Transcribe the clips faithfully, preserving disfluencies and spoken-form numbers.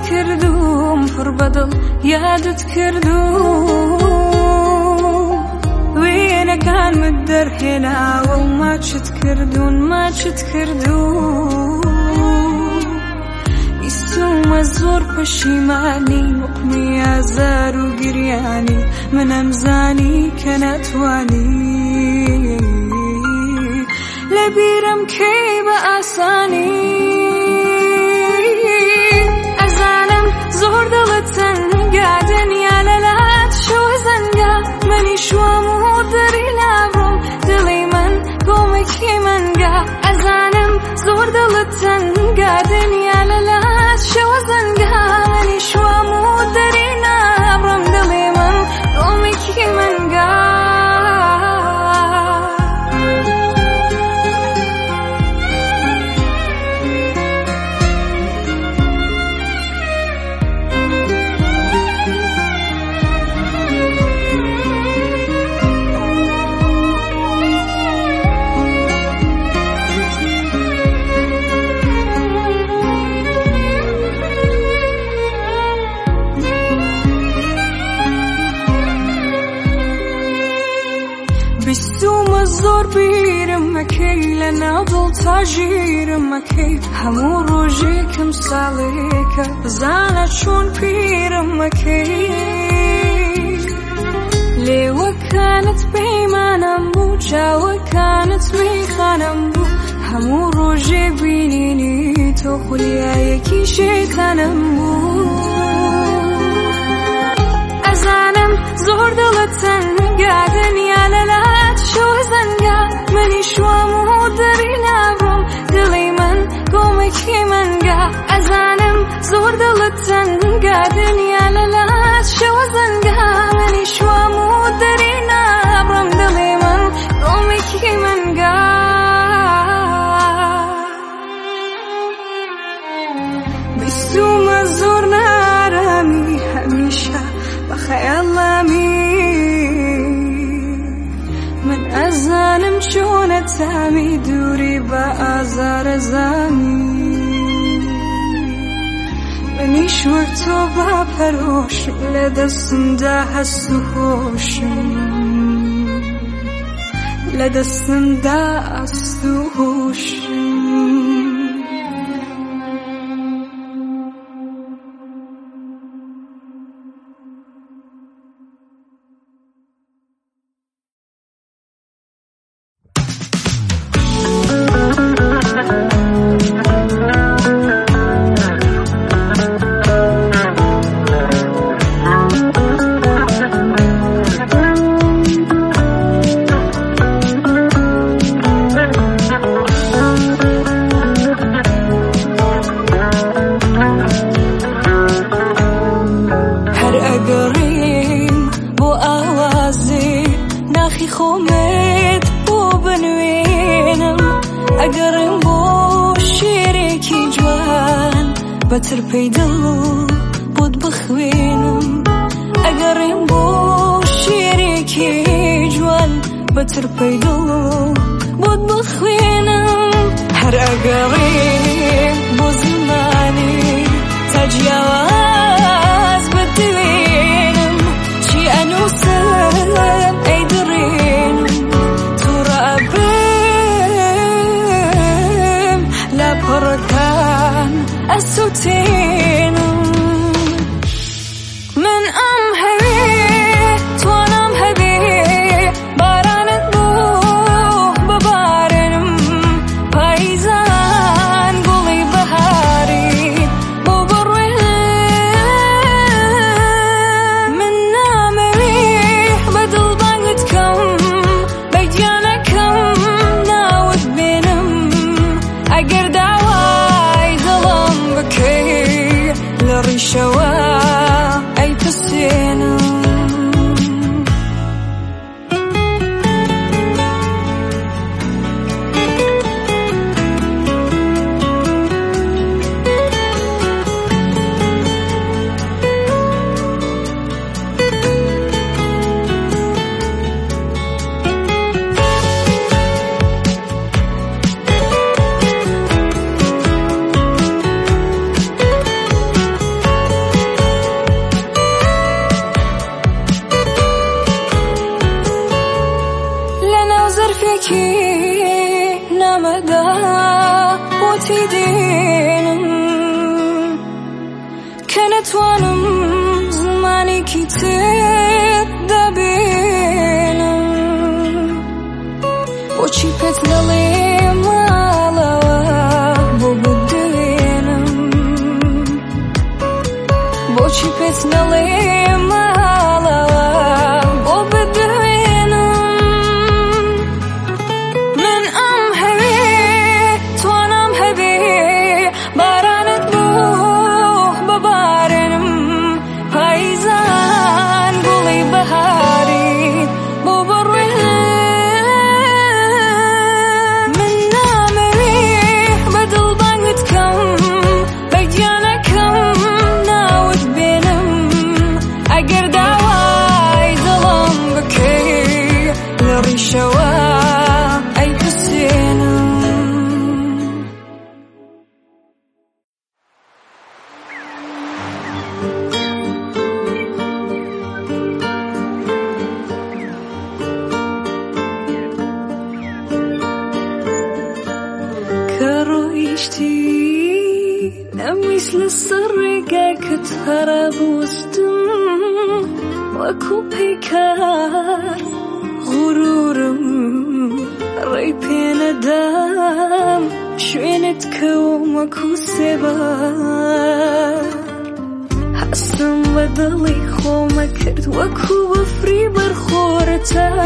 کردوم پر بەدڵ یادت کردوم وێنەکانمت دەرهێناوە و ماچت کردوون ماچت کردوم ئیسومە زۆر پەشیمانی موقمی ئازار و گریانی منەم زانی کە ناتوانی لەبیرم کەی بە ئاسانی ئەزانم زۆر دڵت تەنگا دنیا لەلات شەوە زەنگا منی شوام و دەری نابڕۆم دڵی من گۆمێکی منگا ئەزانم زۆر دڵت تەنگا دنیا لەلات شەوە زەنگا منی شوام و دەری نابڕۆم دڵی من گۆمێکی منگا بیستومە زۆر بیرم مەکەی لە ناودڵ تا ژیرم مەکەی هەموو ڕۆژێکم ساڵێکە بزانە چۆن پیرم مەکەی لێوەکانت پەیمانم بوو چاوەکانت میخانم بوو هەموو ڕۆژێ بینینی تۆ خولیایەکی شەیتانم بوو ئەزانم زۆر دڵت تەنگا دنیا لەلات شەوە زەنگا منی شوام و دەری نابڕۆم دڵی من گۆمێکی منگا ئەزانم زۆر دڵت تەنگا دنیا لەلات شەوە زەنگا منی شوام و دەری نابڕۆم دڵی من گۆمێکی منگا بیستومە زۆر نارامی هەمیشە بە خەیاڵامی من ئەزانم چۆنە تامی دووری بە ئازارە زامی منیش وەک تۆ باپەرۆشم لە دەستمدا هەست و هۆشم لە دەستمدا هەست و هۆشم بەتر پەیدڵ بۆت بخوێنم ئەگەڕێم بۆ شێرێکی جوان بەتر پەیدڵ بۆت بخوێنم هەر ئەگەڕێم بۆ زمانی تا جیاواز بتوێنم چی ئەنووسم ئەی دڕێنم تووڕە ئەبم لاپەڕەکان ئەسووتێنم من ئەم هەوێ توانام هەبێ بارانت بوو ببارێنم پاییزان گوڵی بەهاری بۆ بڕوێنم من نامەوێ بەدڵ بانگت کەم بەگیانەکەم ناوت بێنم ئەگەر داوای دڵم بکەی بۆتی دێنم کە نەتوانم زمانێکی تر دەبێنم بۆچی پێت نەڵێ ماڵەوە بۆ بدوێنم بۆچی پێت نەڵێ ماڵەوە بۆ بدوێنم من ئەم هەوێ توانام هەبێ بارانت بۆ ببارێنم پاییزان گوڵی بەهاری بۆ بڕوێنم من نامەوێ بەدڵ بانگت کەم بەگیانەکەم ناوت بێنم ئەگەر داوای دڵم بکەی لە ڕیشەوە ئەی حسێنم کە ڕۆیشتی نەمیست لەسەر ڕێگاکەت هەرا بوەستم وەکوو پەیکار غوروورم ڕێی پێ نەدام شوێنت کەوم وەکوو سێبار هەستم بە دڵی خۆمە کرد وەکوو بەفری بەرخۆرە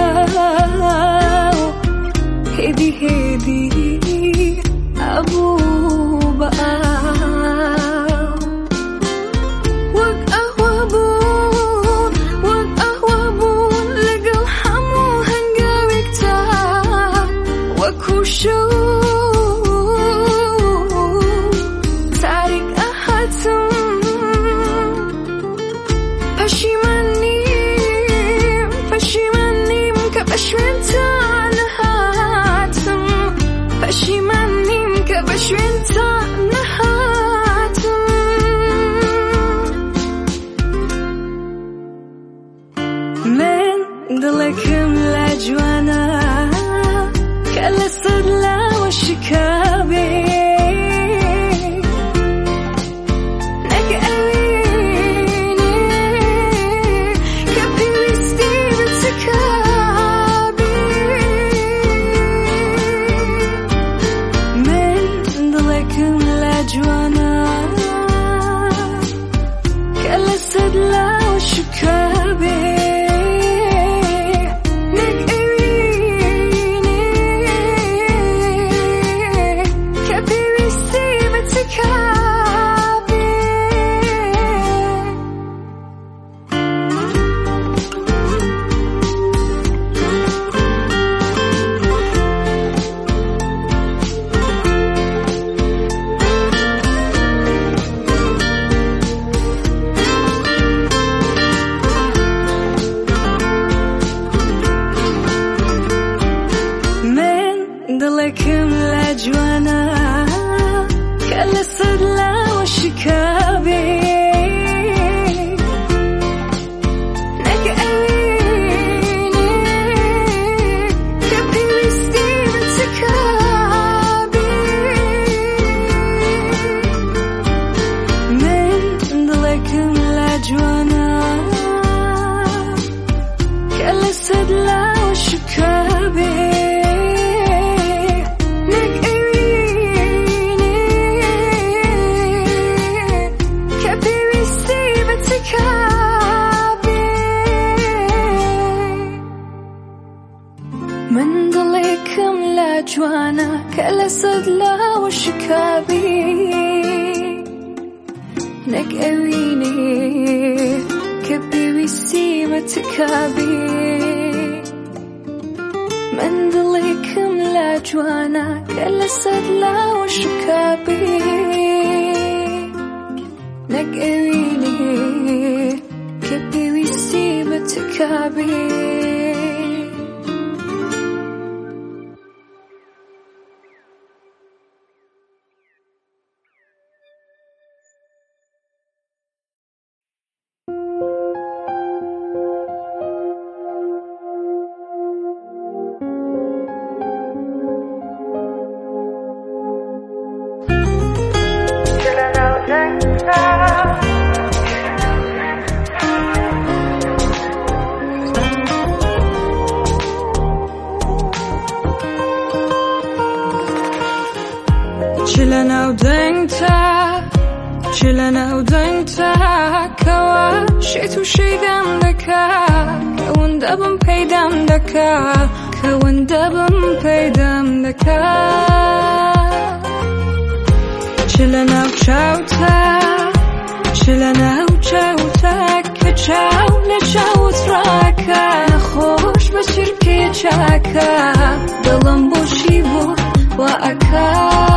تاو هێدی هێدی ئەبوو بە ئاو وەک ئەوە بوون وەک ئەوە بوون لەگەڵ هەموو هەنگاوێکتا وەکوو شەو تاریک ئەهاتم پەشیمان نیم پەشیمان نیم کە بە شوێنتان نەهاتم پەشیمان نیم کە بە شوێنتان نەهاتم من دڵەکەم لە جوانە کە لەسەر لاوە شکابێ نەک ئەوینێ کە پێویستی بە چکابێ من دڵەکەم لە جوانە کە لەسەر لاوە شکابێ نەک ئەوینێ کە پێویستی بە چکابێ من دڵەکەم لە جوانە کە لەسەر لاوە شکابێ نەک ئەوینێ کە پێویستی بە چکابێ من دڵەکەم لە جوانە کە لەسەر لاوە شکابێ نەک ئەوینێ کە پێویستی بە چکابێ من دڵێکم لە جوانە کە لەسەر لاوە شکابێ نەک ئەوینێ کە پێویستی بە چکابێ من دڵێکم لە جوانە کە لەسەر لاوە شکابێ نەک ئەوینێ کە پێویستی بە چکابێ ناودەنگتە چ لە ناودەنگتە کەوا شێت و شەیدام دەکا کەوەندە بم پەیدام دەکا کەوەندە بم پەیدام دەکا چ لە ناو چاوتە چ لە ناو چاوتە کە چاو لە چاوت ڕاکە نەخۆش بە چرکێ چاکە دڵم بۆشی بۆ وا ئەکا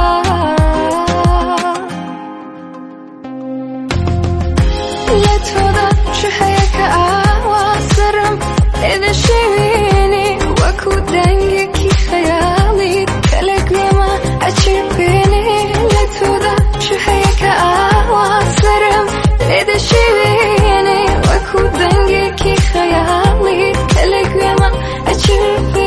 لە تۆدا چ هەیە کە ئاوا سەرم لێ دەشێوێنێ وەکو دەنگێکی خەیاڵیت کە لە گوێمە ئەچێپێنێ لە تۆدا چ هەیە کە ئاوا سەرم لێ دەشێوێنێ وەکو دەنگێکی خەیاڵیت کە لە گوێمە ئەچێپێنێ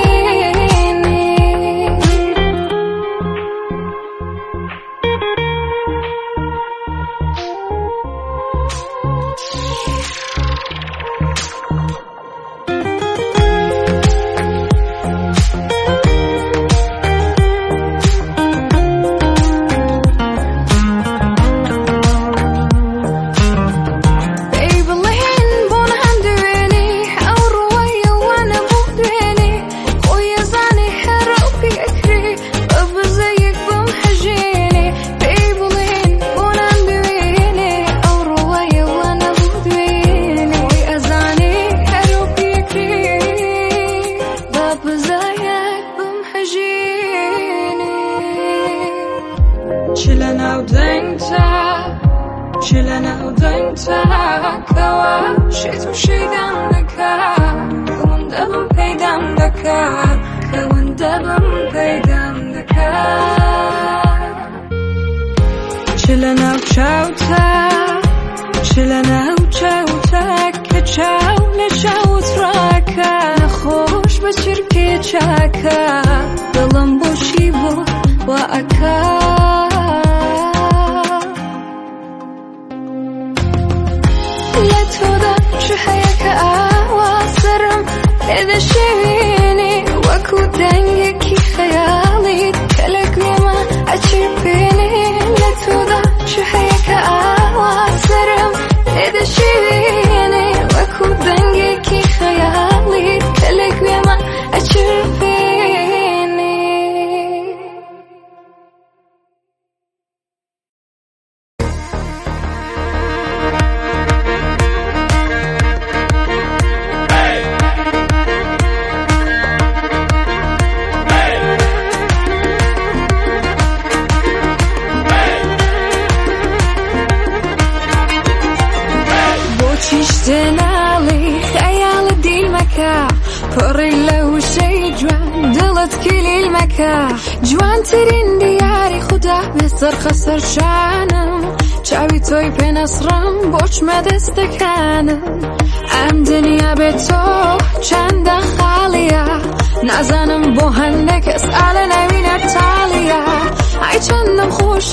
جوانترین دیاری خدا بسرخە سەرچانم چاوی تۆی پێنەسڕم بۆچمە دەستەکانم ئەم دنیا بێت تۆ چەندە خاڵیە نازانم بۆ هەندێک کەس ئالە ناوی نەتاڵیە ئای چەندەم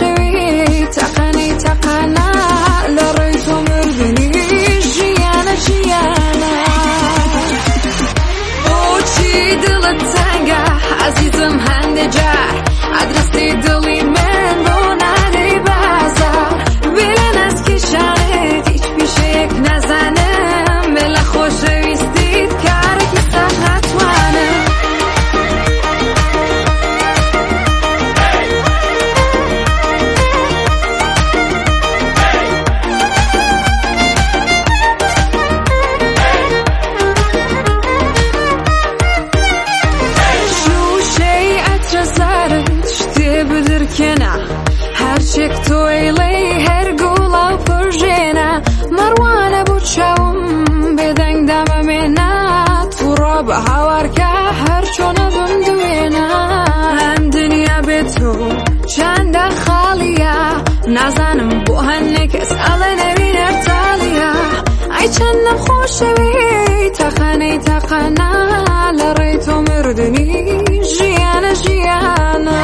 خۆشەوی تەقەنەی تەقانە لە ڕێی تۆ مردنی ژیانە ژیانە بۆچی دڵت تەنگە عەزیزم هەندێک جار ئەدرەسی دڵی من بۆ نادەی بازار بێ لە نەسکیشانێت هیچ پیشەیەک نەزانم بێ لە خۆشەویستیت کارێکی سەر ناتوانم هەرچێک تۆی لێ هەر گوڵا و پڕژێنە مەڕوانە بوو چاوم بێدەنگ دامەمێنە تووڕۆ بە هاوارکە هەر چۆنە بم دوێنە ئەم دنیا بێت تۆ چەندە خاڵیە نازانم بۆ هەندێک کەس ئەڵێ نەوی نەتاڵیە ئای چەندەم خۆشەوی تەقەنەی تەقەنە لە ڕێی تۆ مردنی ژیانە ژیانە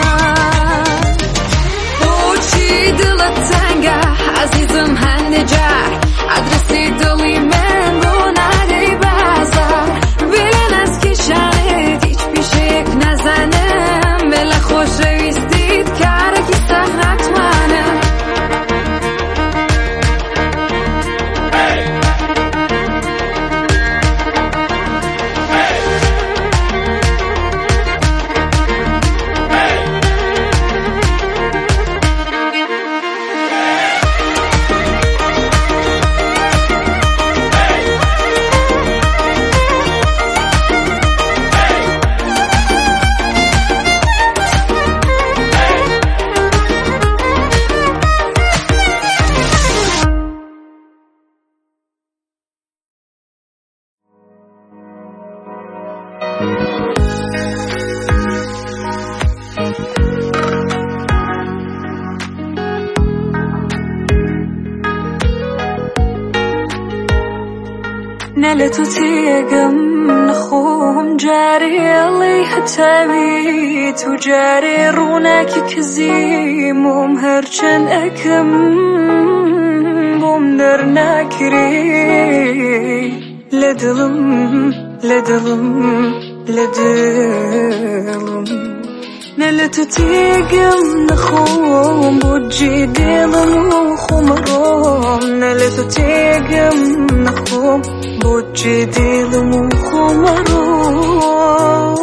دڵت تەنگە عەزیزم هەندێک جار ئەدرەسی دڵی من بۆ نادەی بازار بێ لە نەسکیشانێت هیچ پیشەیەک نەزانم بێ لە خۆشەویستیت کارێکی سەر ناتوانم نلتو تيقم نخوم جاري عليها تابيت وجاري روناكي كزيم ومهرجن أكم بومدر ناكري لدلم لدلم لدلم نلتو تيقم نخوم بوجي ديلم وخمروم نلتو تيقم نخوم بوجي ديلم وخمروم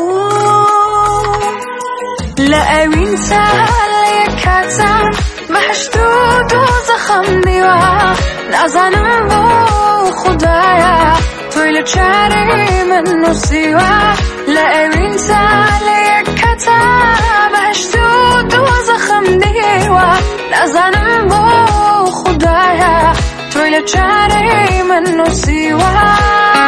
لا أمين سالي كاتم محشدود وزخم ديوا نازانم بو خدايا تويل تشاري منو سوا لا أمين سالي كاتم محشدود وزخم ديوا نازانم بو خدايا تويل تشاري منو سوا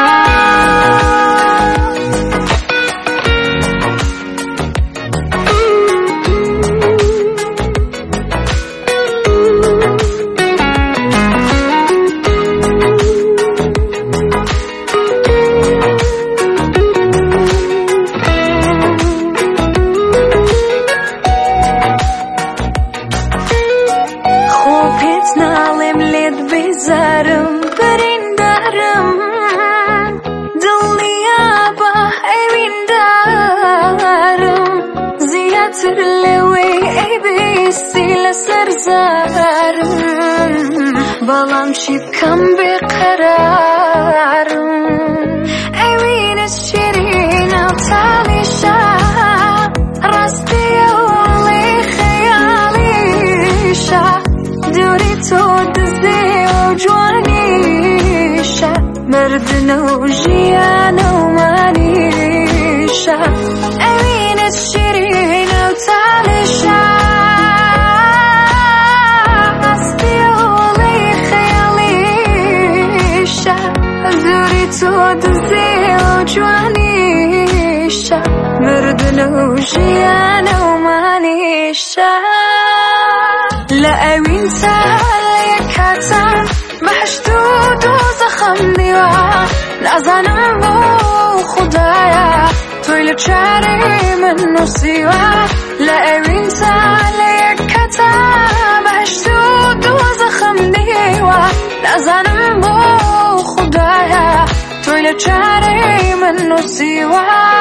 زارم برین دارم دلیابا ایوین دارم زیاتر لوی ای بیستی لسر زارم بالام شیب کم بقرارم ایوین شیرین او تالیشا راستی اولی خیالیشا دوری تو جوانيشا مردنا وجيانا ومانيشا أمين الشيرين وتالشا أستيولي خياليشا دوريتو دزي وجوانيشا مردنا وجيانا ومانيشا لا أمين سالي كاتم محشدود وزخم ديوا نازانم بو خدايا تويل تشاري منو سوا لا أمين سالي كاتم محشدود وزخم ديوا نازانم بو خدايا تويل تشاري منو سوا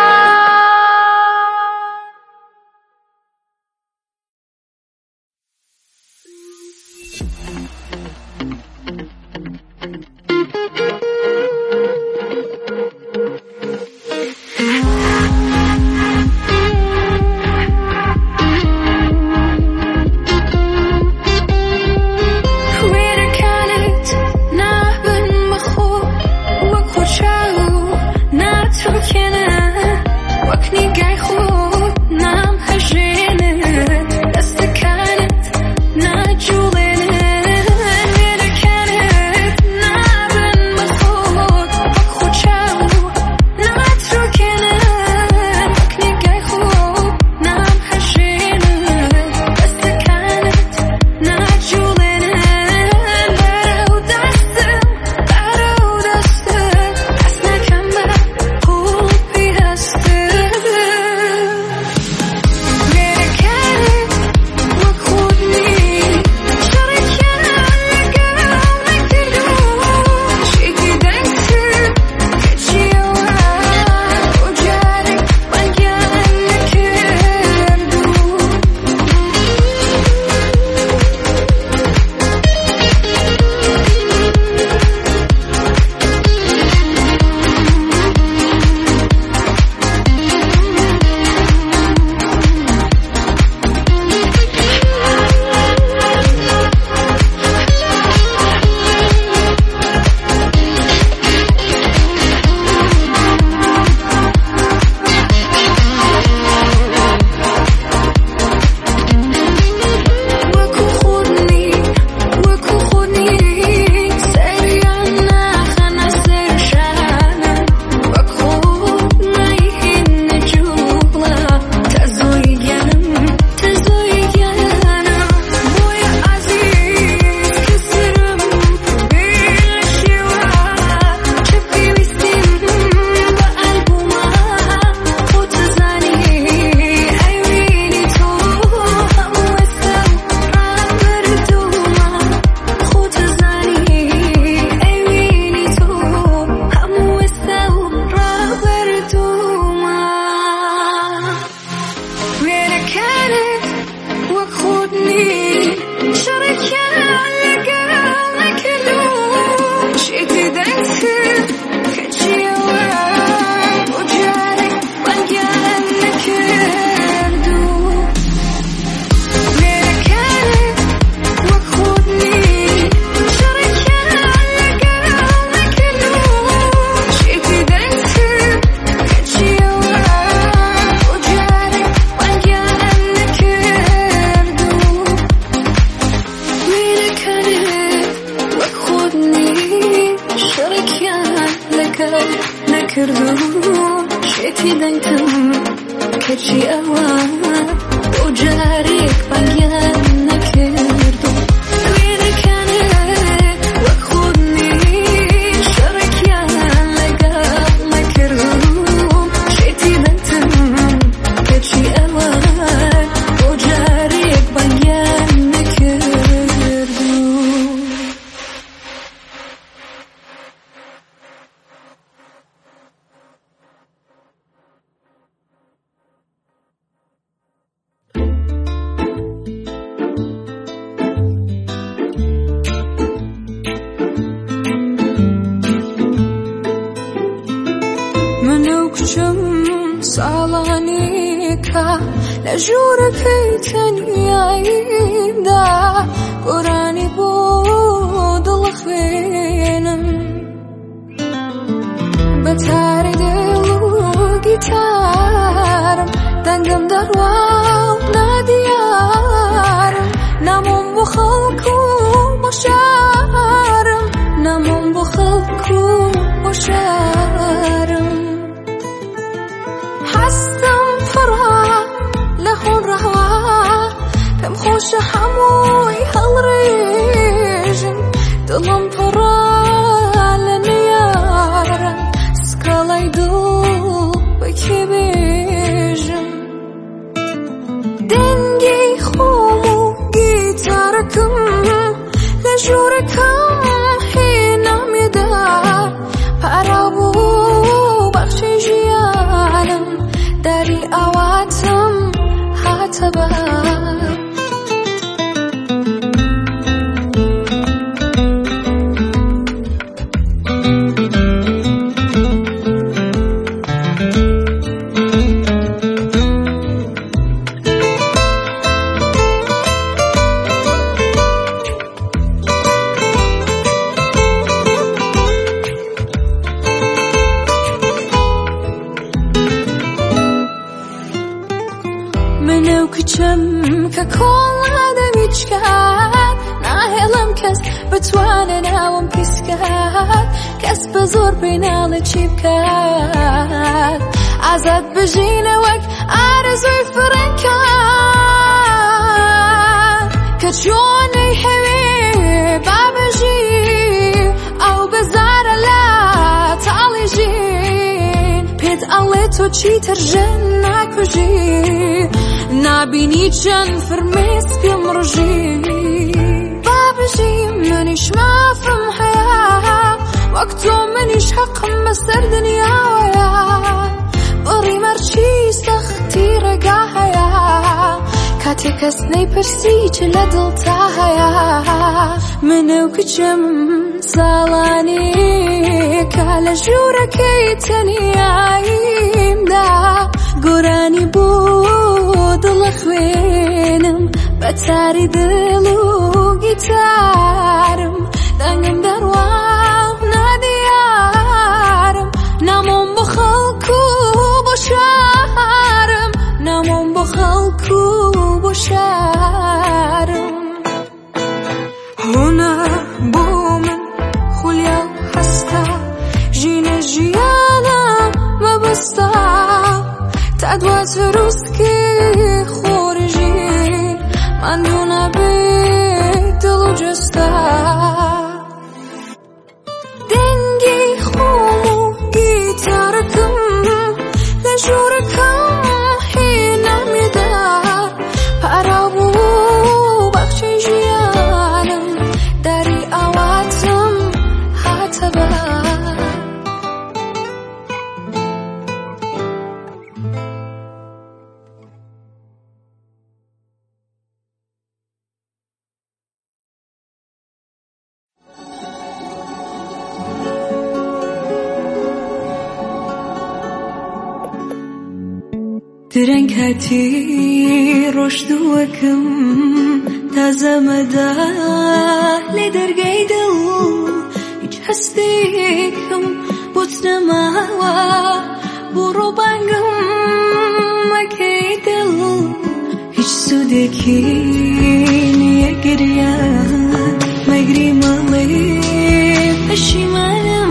درنگ هاتی ڕۆشت وەکم تازە مەدا لێ دەرگای دڵ هیچ هەستێکم بۆت نەماوە بۆ ڕۆبانگم مەکەی دڵ هیچ سوودێکی نییە گریان مەگری مەڵێ پەشیمانم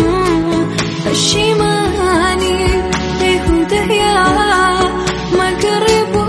پەشیمانی بێهودەیە مەگەڕێ بۆ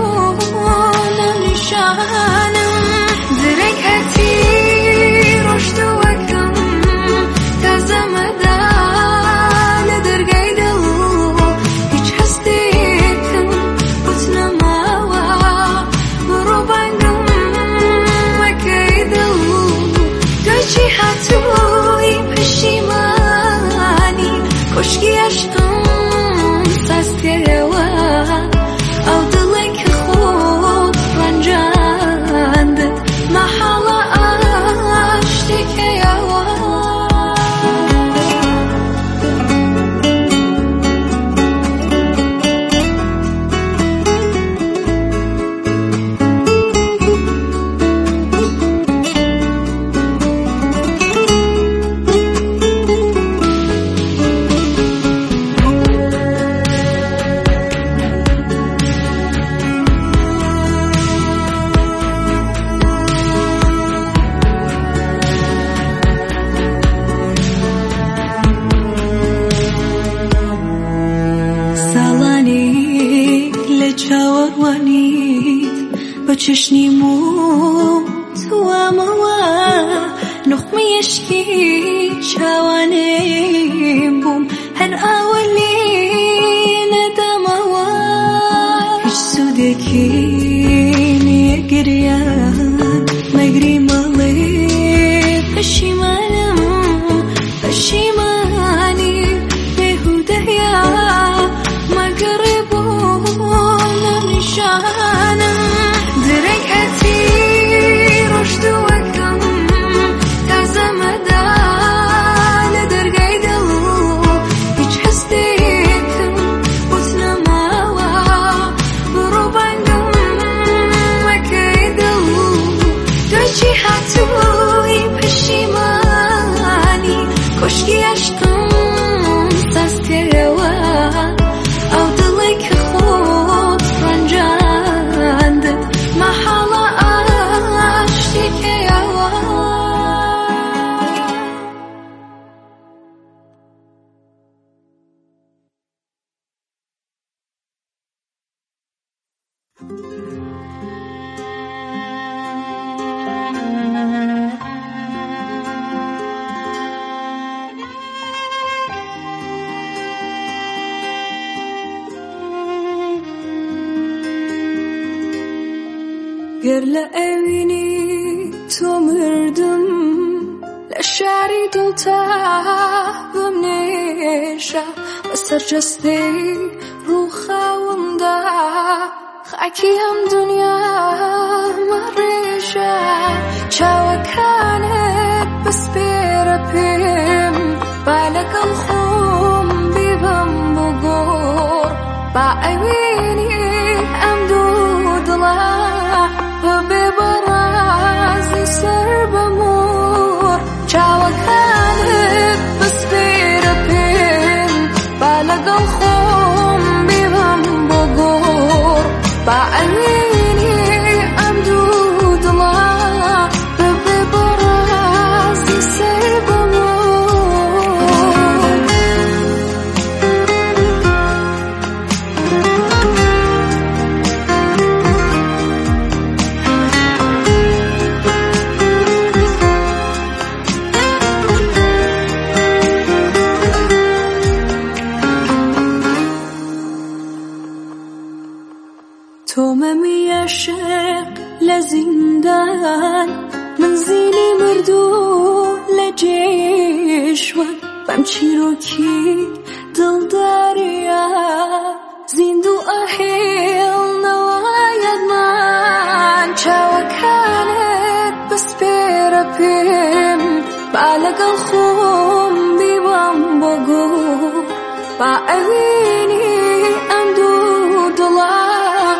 نەنیشانم درەنگ هەتی ڕۆشت وەکم تازە مەدا لە دەرگای دڵ هیچ هەستێکم بۆت نەماوە بۆ ڕۆبانگم مەکەی دڵ دوای چی هاتووی پەشیمانی کۆشکی عەشقم ساستێەوە ئەو دڵێ کە خۆت ڕەنجاندت مەحاڵە ئاشتێکەیەوە بە چشنی موت وامەوە نوخمیەشکی چاوانێم بووم هەر ئاوە لێ نەدامەوە هیچ سوودێکی نییە گریان مەگری مەڵێ پەشیمانم پەشیمانی بێهودەیە مەگەڕێ بۆ نەنیشانم درەنگ هەتی ڕۆشت وەکم تازە مەدا لە دەرگای دڵ هیچ هەستێکم بۆت نەماوە بۆ ڕۆبانگم مەکەی دڵ دوای چی هاتووی پەشیمانی کۆشکی عەشقم ساستێەوە ئەو دڵێ کە خۆت ڕەنجاندت مەحاڵە ئاشتێکەیەوە گەر لە ئەوینی تۆ مردم لە شاری دڵتا بمنێشە بەسەر جەستەی ڕووخاومدا خاکی ئەم دونیا مەڕێژە چاوەکانت بەسپێرە پێم با لەگەڵ خۆم بیبەم بۆ گۆڕ با ئەوینی ئەم دوو دڵە بەبێ بەڕازی سەر بەمۆر چاوەکانت بەسپێرە پێم با لەگەڵ خۆم بیبەم بۆ گۆڕ با ئەوینی ئەم دوو دڵە بەبێ بەڕازی سەر بەمۆر تۆمەمی عاشق لە زیندان من زینی مردو لە جێشوە بەم چیرۆکی دڵداریە زیندوو ئەهێڵنەوەیەکمان چاوەکانت بەسپێرە پێم با لەگەڵ خۆم بیبەم بۆ گۆڕ با ئەوینی ئەم دوو دڵە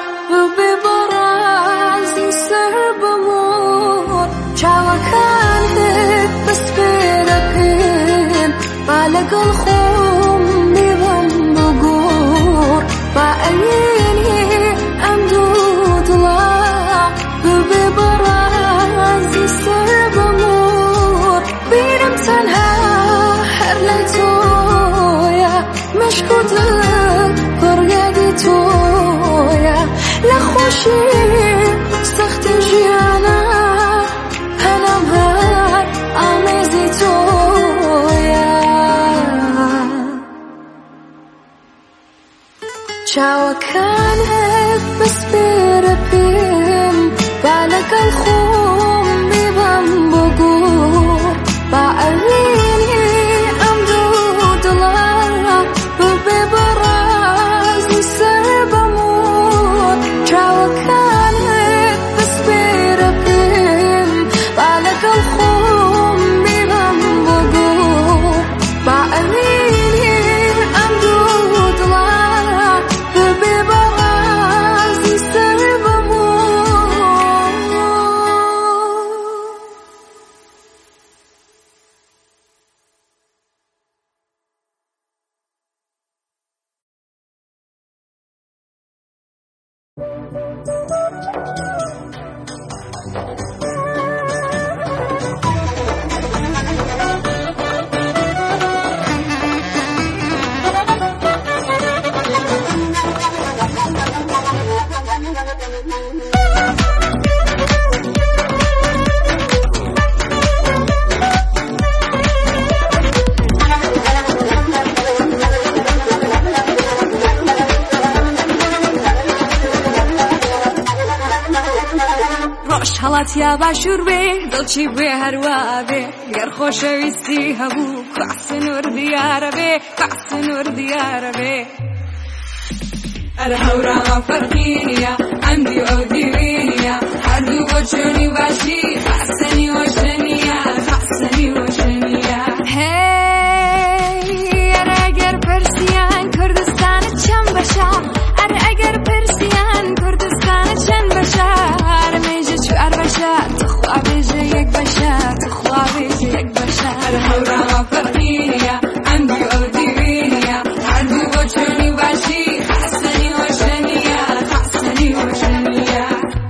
چاوەکانت بەس پێدەکەن با لەگەڵ خۆم بێبەم بۆ گۆڕ با ئەوێنێ ئەم دوو دڵە ببێ بەڕازی سەر بەمۆر بیرم تەنها هەر لای تۆیە مەشکوتم پڕیادی تۆیە لە خۆشی سەختی ژیانە هەنام هەر ئامێزی تۆیە چاوەکانت بەس پێرە پێم با لەگەڵ خۆم بێبەم بۆ گۆڕ با ئەوێنێ ئەم دوو دڵە ببێ بەڕازی سەر بەمۆر چاوەکانت بەس پێرە پێم با لەگەڵ خۆم بێبەم بۆ گۆڕ با ئەوێنێ ئەم دوو دڵە ببێ بەڕازی سەر بەمۆر ڕۆژ هەڵاتیا باشوور بێ دڵچی بێ هەروە بێ گەر خۆشەویستی هەبوو کوعسنوور دیارە بێ کوعسنوور دیارە بێ ئەرە هەوراوە فەرقی نییە ئەمدی ئەو دیوینیە هەردوو بۆ چۆنی باشی خاسەنی وەشەنیە خاسەنی وەشەنیە هەی ئەرە ئەگەر پرسیان کوردستانت چەند بەشە ئەرە ئەگەر پرسیان کوردستانت چەند بەشە ئەرمێژە چوار بەشە تخوا بێژە یەک بەشە تخوا بێژە یەک بەشە ئەرە هەوراوە فەرقی نییە ئەمدی ئەو دیوینیە هەردوو بۆ چۆنی باشی خاسەنی وەشەنیە خاسەنی وەشەنیە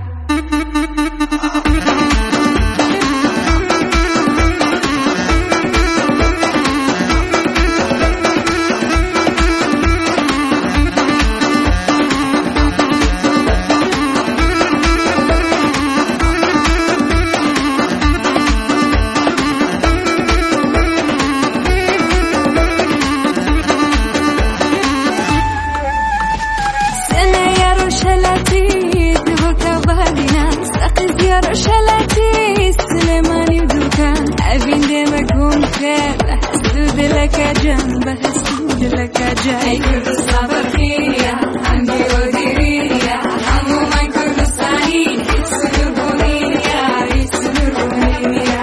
Hey, Kurdistan barxiya, andi odiriya, hamu man Kurdistani, isunur buniya, isunur buniya.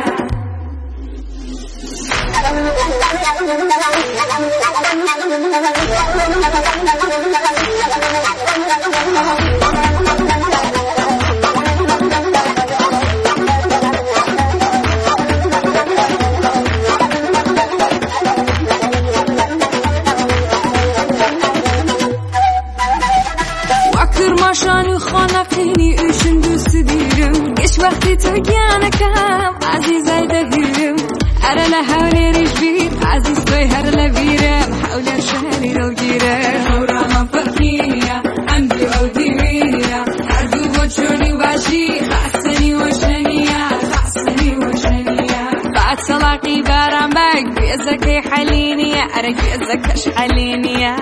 کرماشان و خانقینی ایشون دوست دیرم گش وقتی تو گیانکم عزیزای دهیرم اره لحولی ریش بید عزیز توی هر لبیرم حول شهری رو گیرم هەوراوە فەرقیە ئەمدی ئەو دیوینیە هەردوو بۆ چۆنی باشی خاسەنی وەشەنیە خاسەنی وەشەنیە بعد سەڵاقی باران بەگ گوێزەکەی حەلینیە ئەرە گوێزەکەش حەلینیە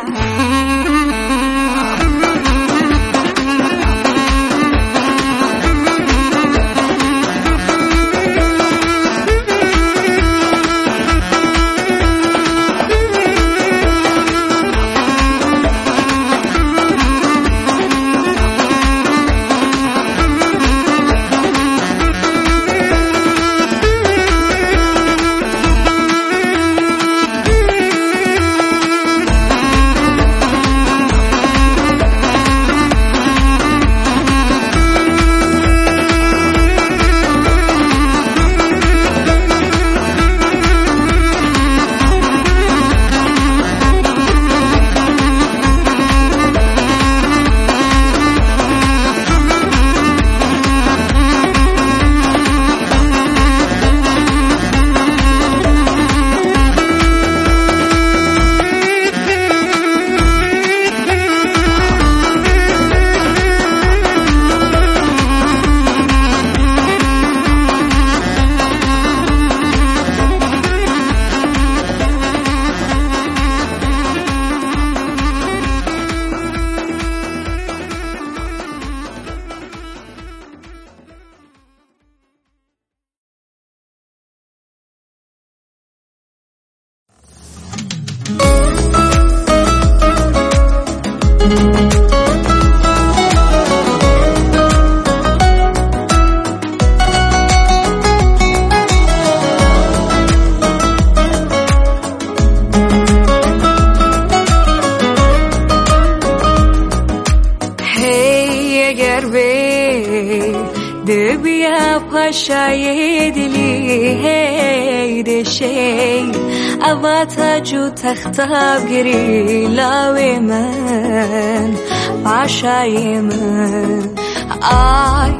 یا پاشای دلی هیده شی اوتا جو تختاب گری لاوی من پاشای من آی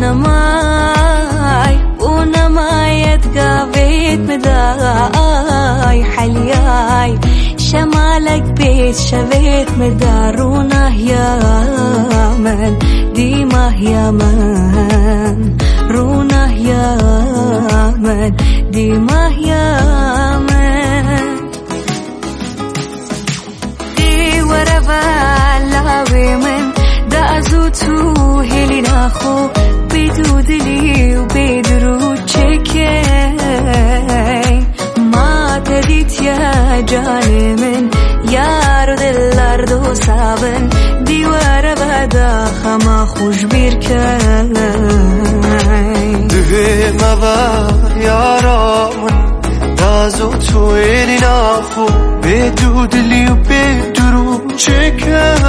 بونمای بونمایت قاویت مدای حلیای شمالك بيت شبيت مدارونه يا من ديمه يا من رونه يا من ديمه يا من دي ورفا لاوي من دازو تو هلي ناخو بدو دلي وبدرو تشكي ما تديت يا جاني من يارو دلار دو سابن دیوار بدا خما خوش بیرکن دوه موا یارا من دازو تو ایلی ناخو بدو دلی و بدرو چکن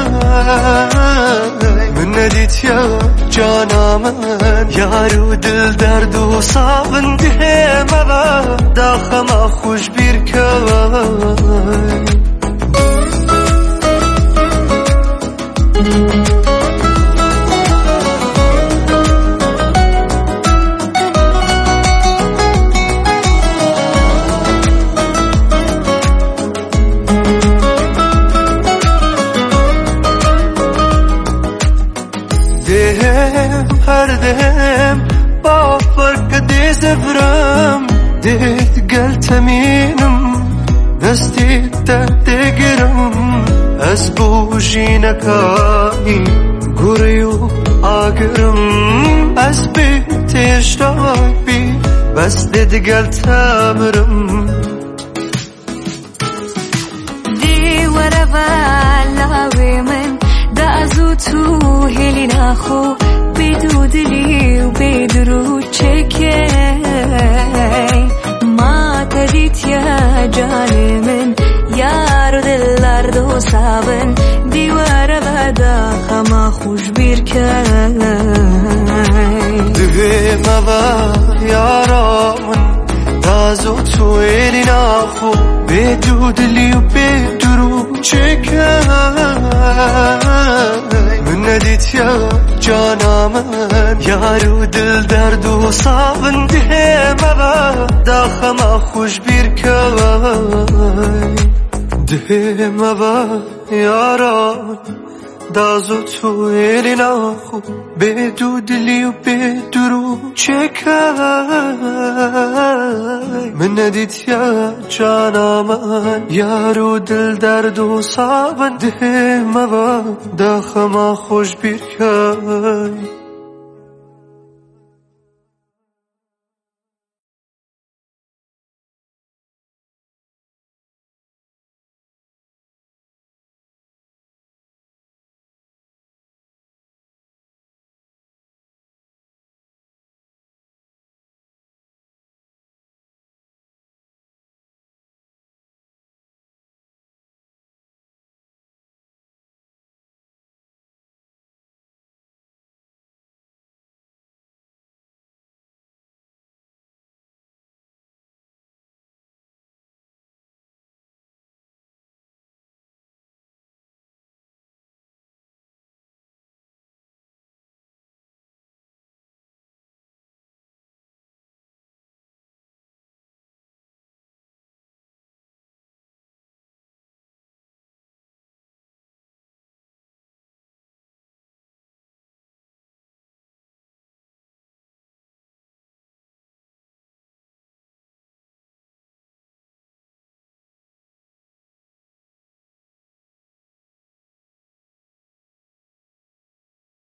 من ندیت یا جانا من یارو دل درد و سابن دوه موا دا خما خوش بیرکن دهم هر دهم با فرق دی زفرم دید گل تمینم دستی تدگرم از بوشی نکایی گریو آگرم از بیت اشتاق بی بس دید گل تمرم دی ورفا لاوی من دازو تو هلی ناخو بدو دلی و بدرو چکه ما تدیت یا جانی من یارو دلار دو سابن دیوار بدا خما خوش بیرکن دوه موا یارا من دازو تو ایلی ناخو بدو دلی و بدرو چکن من ندیت یا جانا من یارو دل درد و سابن ده موا دا خما خوش بیرکن ده موا یارا دازو تو ایلی ناخو بدو دلی و بدرو چکن من ندیت یا جانا من یارو دل درد و سابن ده موا دا خما خوش بیرکن